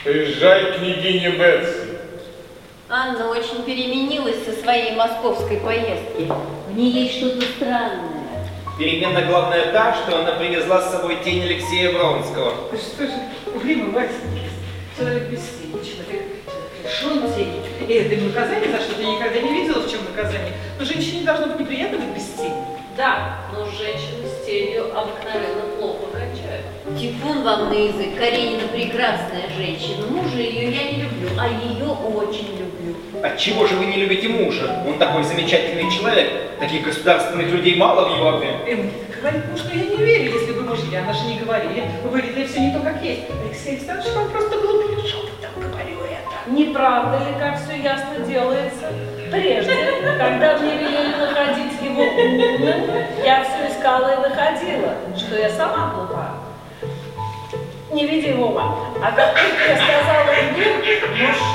Поезжай, княгиня Бетси. Анна очень переменилась со своей московской поездки. В ней есть что-то странное. Перемена главная та, что она привезла с собой тень Алексея Вронского. Что же, Угрюмый Васенький, человек без тени, человек лишен тени. И это не наказание за что-то, я никогда не видела, в чем наказание. Но женщине должно быть неприятно быть без тени. Да, но женщины с тенью обыкновенно плохо кончают. Типун вам на язык. Каренина прекрасная женщина. Мужа ее я не люблю, а ее очень люблю. Отчего же вы не любите мужа? Он такой замечательный человек. Таких государственных людей мало в Европе. Мне говорит, ну что я не верю, если бы мужья наши не говорили. Вы говорите, все не то, как есть. Алексей Александрович, вам просто глупый шепотом говорю это. Не правда ли, как все ясно делается? Прежде, когда мне велели находить его умным, я все искала и находила, что я сама глупа. Не види, Вова, а как только я сказала ему, муж